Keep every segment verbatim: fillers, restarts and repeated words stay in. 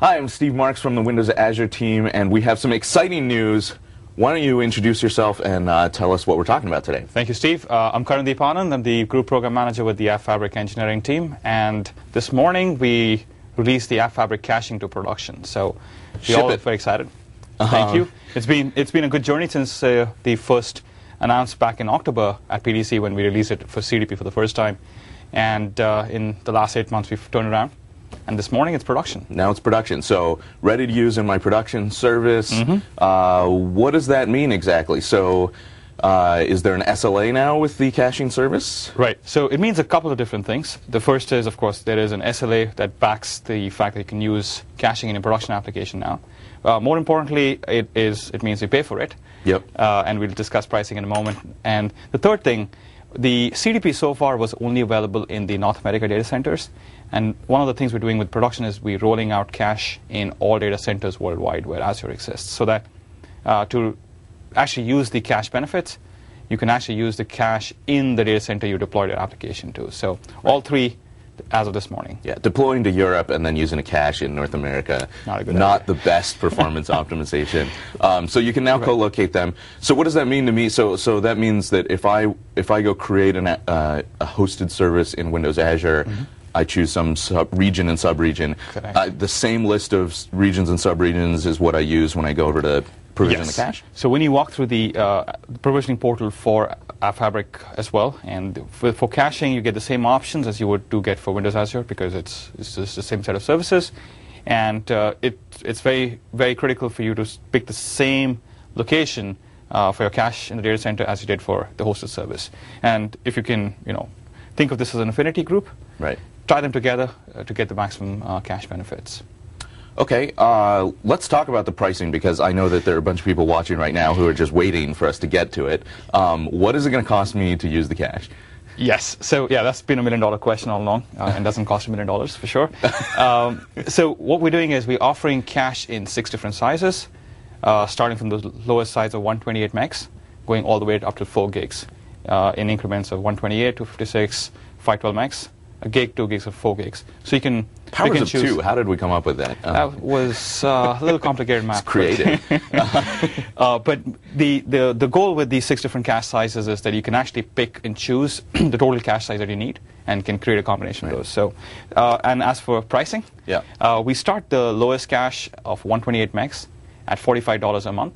Hi, I'm Steve Marks from the Windows Azure team, and we have some exciting news. Why don't you introduce yourself and uh, tell us what we're talking about today? Thank you, Steve. Uh, I'm Karan Deepanand. I'm the Group Program Manager with the App Fabric engineering team. And this morning, we released the App Fabric caching to production. So we're all very excited. Uh-huh. Thank you. It's been, it's been a good journey since uh, the first announced back in October at P D C when we released it for C D P for the first time. And uh, in the last eight months, we've turned around. And this morning, it's production. Now it's production. So ready to use in my production service. Mm-hmm. uh, what does that mean exactly? So uh, is there an S L A now with the caching service? Right. So it means a couple of different things. The first is, of course, there is an S L A that backs the fact that you can use caching in a production application now. Uh, more importantly, it is it means you pay for it. Yep. Uh, and we'll discuss pricing in a moment. And the third thing, the C D P so far was only available in the North America data centers. And one of the things we're doing with production is we're rolling out cache in all data centers worldwide where Azure exists, so that uh, to actually use the cache benefits, you can actually use the cache in the data center you deployed your application to. So right. all three as of this morning. Yeah, deploying to Europe and then using a cache in North America, not, a good not idea. the best performance optimization. Um, so you can now right. co-locate them. So what does that mean to me? So so that means that if I if I go create an, uh, a hosted service in Windows Azure, mm-hmm. I choose some sub region and subregion. Uh, the same list of regions and subregions is what I use when I go over to provision yes. the cache? So when you walk through the uh, provisioning portal for App Fabric as well, and for, for caching, you get the same options as you would do get for Windows Azure because it's, it's just the same set of services. And uh, it, it's very, very critical for you to pick the same location uh, for your cache in the data center as you did for the hosted service. And if you can, you know, think of this as an affinity group, right. tie them together uh, to get the maximum uh, cache benefits. Okay, uh, let's talk about the pricing because I know that there are a bunch of people watching right now who are just waiting for us to get to it. Um, what is it going to cost me to use the cache? Yes, so yeah, that's been a million dollar question all along, uh, and doesn't cost a million dollars for sure. Um, so what we're doing is we're offering cache in six different sizes, uh, starting from the lowest size of one twenty-eight megs, going all the way up to four gigs, uh, in increments of one twenty-eight, two fifty-six, five twelve megs. A gig, two gigs, or four gigs. So you can powers you can of choose. two. How did we come up with that? Uh, that was uh, a little complicated math. It's creative. uh, but the, the the goal with these six different cache sizes is that you can actually pick and choose the total cache size that you need, and can create a combination right. of those. So, uh, and as for pricing, yeah, uh, we start the lowest cache of one twenty-eight megs at forty-five dollars a month,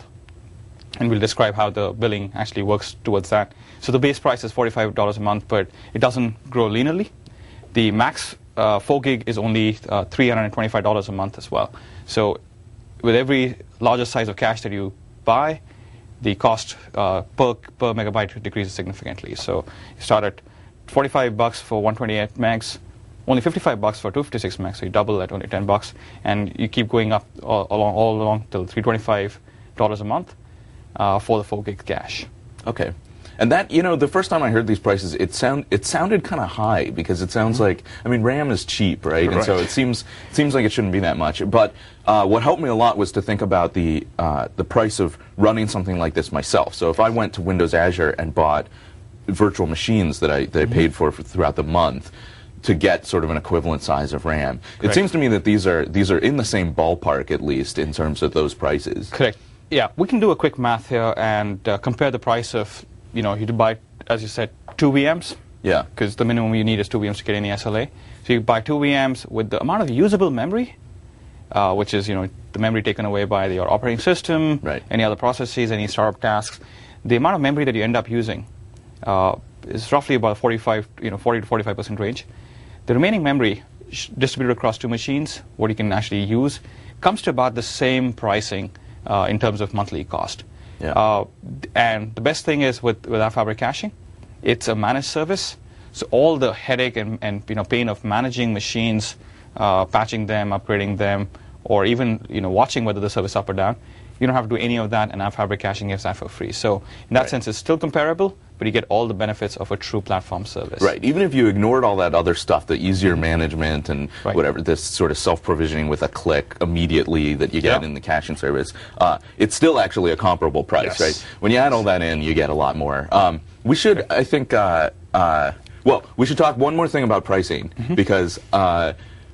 and we'll describe how the billing actually works towards that. So the base price is forty-five dollars a month, but it doesn't grow linearly. The max uh, four gig is only uh, three hundred twenty-five dollars a month as well. So with every larger size of cache that you buy, the cost uh, per, per megabyte decreases significantly. So you start at forty-five bucks for one twenty-eight megs, only fifty-five bucks for two fifty-six megs, so you double at only ten bucks, and you keep going up all along, all along till three hundred twenty-five dollars a month uh, for the four gig cache. Okay. And that, you know, the first time I heard these prices, it sound it sounded kind of high because it sounds like, I mean, RAM is cheap, right? right? And so it seems it seems like it shouldn't be that much. But uh, what helped me a lot was to think about the uh, the price of running something like this myself. So if I went to Windows Azure and bought virtual machines that I that mm-hmm. I paid for, for throughout the month to get sort of an equivalent size of RAM, Correct. It seems to me that these are these are in the same ballpark at least in terms of those prices. Correct. Yeah, we can do a quick math here and uh, compare the price of. You know, you buy, as you said, two V Ms. Yeah. Because the minimum you need is two V Ms to get any S L A. So you buy two V Ms with the amount of usable memory, uh, which is, you know, the memory taken away by the, your operating system, right. any other processes, any startup tasks. The amount of memory that you end up using uh, is roughly about forty-five, you know, forty to forty-five percent range. The remaining memory distributed across two machines, what you can actually use, comes to about the same pricing uh, in terms of monthly cost. Yeah. Uh, and the best thing is with, with App Fabric caching, it's a managed service. So all the headache and, and you know pain of managing machines, uh, patching them, upgrading them, or even you know watching whether the service is up or down, you don't have to do any of that, and App Fabric caching gives that for free. So in that right. sense, it's still comparable, but you get all the benefits of a true platform service. Right. Even if you ignored all that other stuff, the easier management and right. whatever, this sort of self-provisioning with a click immediately that you get yeah. in the caching service, uh, it's still actually a comparable price, yes. right? When you add all that in, you get a lot more. Um, we should, I think, uh, uh, well, we should talk one more thing about pricing, mm-hmm. because uh,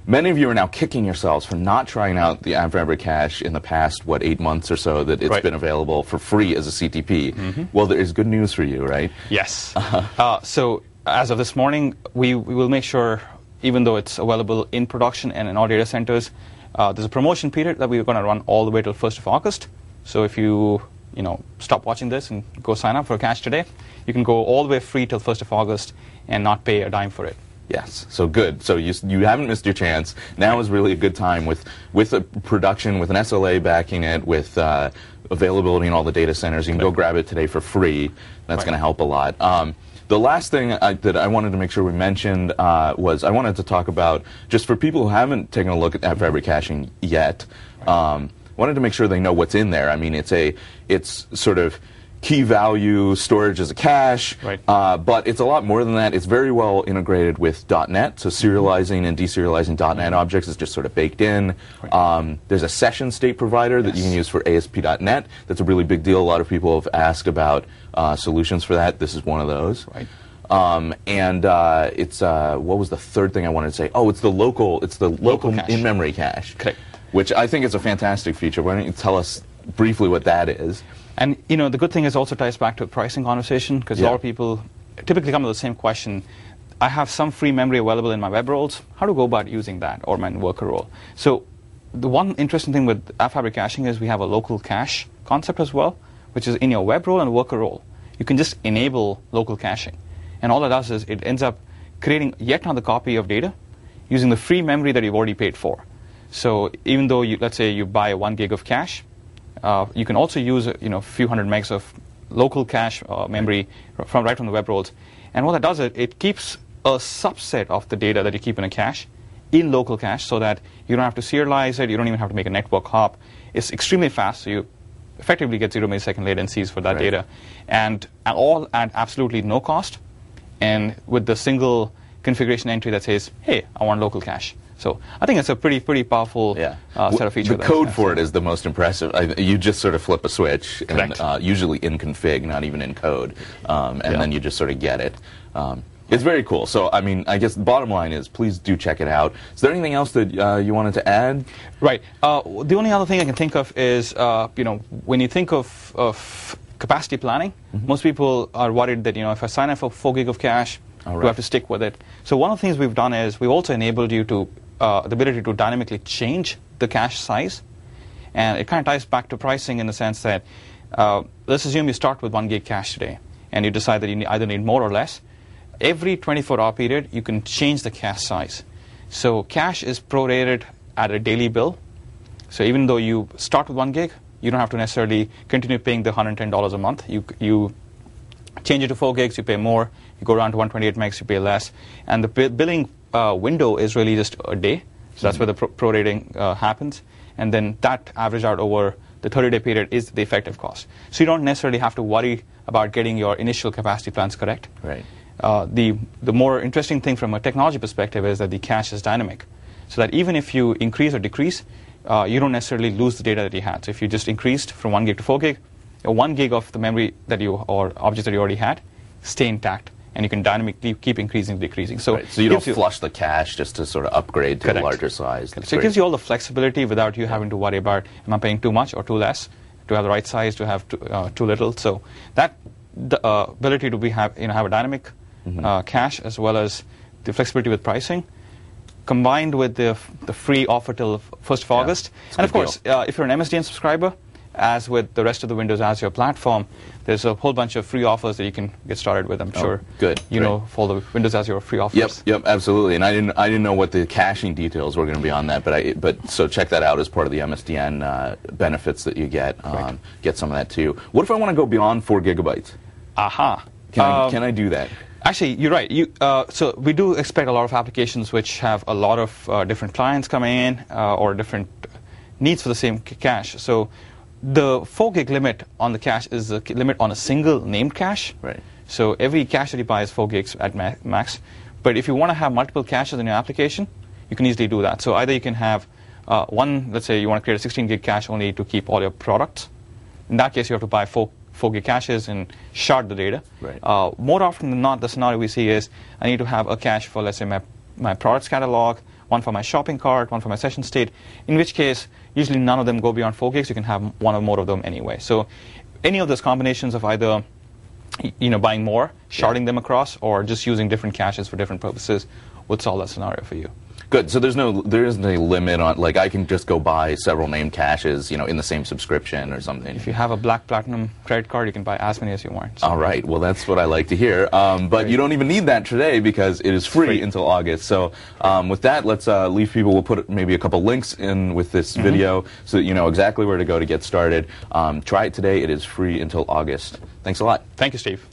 many of you are now kicking yourselves for not trying out the AppFabric cache in the past, what, eight months or so that it's right. been available for free as a C T P. Mm-hmm. Well, there is good news for you, right? Yes. Uh-huh. uh, so as of this morning, we, we will make sure, even though it's available in production and in all data centers, uh, there's a promotion period that we're going to run all the way till first of August. So if you, you know, stop watching this and go sign up for a cache today, you can go all the way free till first of August and not pay a dime for it. Yes, so good. So you you haven't missed your chance. Now is really a good time with with a production, with an S L A backing it, with uh, availability in all the data centers. You can right. go grab it today for free. That's right. going to help a lot. Um, the last thing I, that I wanted to make sure we mentioned uh, was I wanted to talk about, just for people who haven't taken a look at AppFabric caching yet, um, wanted to make sure they know what's in there. I mean, it's a it's sort of key value storage as a cache, right. uh, but it's a lot more than that. It's very well integrated with dot net, so serializing and deserializing dot net objects is just sort of baked in. Right. Um, there's a session state provider yes. that you can use for A S P dot net. That's a really big deal. A lot of people have asked about uh, solutions for that. This is one of those. Right. Um, and uh, it's uh, what was the third thing I wanted to say? Oh, it's the local. It's the local, local in-memory cache, Correct. which I think is a fantastic feature. Why don't you tell us briefly what that is? And you know, the good thing is also ties back to a pricing conversation, because yeah. a lot of people typically come with the same question. I have some free memory available in my web roles. How to go about using that, or my worker role? So the one interesting thing with AppFabric caching is we have a local cache concept as well, which is in your web role and worker role. You can just enable local caching. And all it does is it ends up creating yet another copy of data using the free memory that you've already paid for. So even though, you, let's say you buy one gig of cache, Uh, you can also use you know a few hundred megs of local cache uh, memory from right from the web roles, and what that does is it keeps a subset of the data that you keep in a cache in local cache, so that you don't have to serialize it. You don't even have to make a network hop. It's extremely fast, so you effectively get zero millisecond latencies for that right. data, and all at absolutely no cost, and with the single configuration entry that says, "Hey, I want local cache." So I think it's a pretty pretty powerful yeah. uh, set of features. The code for it is the most impressive. I, you just sort of flip a switch, and, uh, usually in config, not even in code, um, and yeah. then you just sort of get it. Um, it's very cool. So I mean, I guess the bottom line is, please do check it out. Is there anything else that uh, you wanted to add? Right. Uh, the only other thing I can think of is, uh, you know, when you think of, of capacity planning, mm-hmm. most people are worried that, you know, if I sign up for four gig of cache, All right. do I have to stick with it? So one of the things we've done is we've also enabled you to Uh, the ability to dynamically change the cache size. And it kind of ties back to pricing in the sense that, uh, let's assume you start with one gig cache today, and you decide that you need, either need more or less. Every twenty-four hour period, you can change the cache size. So cache is prorated at a daily bill. So even though you start with one gig, you don't have to necessarily continue paying the one hundred ten dollars a month. You, you change it to four gigs, you pay more. You go down to one twenty-eight megs, you pay less. And the bi- billing Uh, window is really just a day, so that's mm-hmm. where the pro- prorating uh, happens, and then that average out over the thirty day period is the effective cost. So you don't necessarily have to worry about getting your initial capacity plans correct. Right. Uh, the the more interesting thing from a technology perspective is that the cache is dynamic, so that even if you increase or decrease, uh, you don't necessarily lose the data that you had. So if you just increased from one gig to four gig, uh, one gig of the memory that you or objects that you already had stay intact. And you can dynamically keep increasing, decreasing. So, right. so you don't you flush the cache just to sort of upgrade to correct. a larger size. That's so it great. gives you all the flexibility without you yeah. having to worry about, am I paying too much or too less, to have the right size, to have too, uh, too little. So that the, uh, ability to be have you know have a dynamic mm-hmm. uh, cache, as well as the flexibility with pricing, combined with the the free offer till first of yeah. August. And of course, uh, if you're an M S D N subscriber, as with the rest of the Windows Azure platform, there's a whole bunch of free offers that you can get started with. I'm oh, sure good. you Great. know for the Windows Azure free offers. Yep, yep, absolutely. And I didn't, I didn't know what the caching details were going to be on that, but I, but so check that out as part of the M S D N uh, benefits that you get. Um, right. Get some of that too. What if I want to go beyond four gigabytes? Aha. Can um, I, can I do that? Actually, you're right. You, uh, so we do expect a lot of applications which have a lot of uh, different clients coming in uh, or different needs for the same cache. So the four gig limit on the cache is the limit on a single named cache. Right. So every cache that you buy is four gigs at ma- max. But if you want to have multiple caches in your application, you can easily do that. So either you can have uh, one, let's say you want to create a sixteen gig cache only to keep all your products. In that case, you have to buy four, four gig caches and shard the data. Right. Uh, more often than not, the scenario we see is I need to have a cache for, let's say, my, my products catalog, one for my shopping cart, one for my session state, in which case, usually none of them go beyond four gigs. You can have one or more of them anyway. So any of those combinations of either you know, buying more, sharding yeah. them across, or just using different caches for different purposes would solve that scenario for you. Good. So there's no, there isn't a limit on, like, I can just go buy several named caches, you know, in the same subscription or something. If you have a Black Platinum credit card, you can buy as many as you want. So. All right. Well, that's what I like to hear. Um, but Great. You don't even need that today because it is free, free. until August. So um, with that, let's uh, leave people. We'll put maybe a couple links in with this mm-hmm. video so that you know exactly where to go to get started. Um, try it today. It is free until August. Thanks a lot. Thank you, Steve.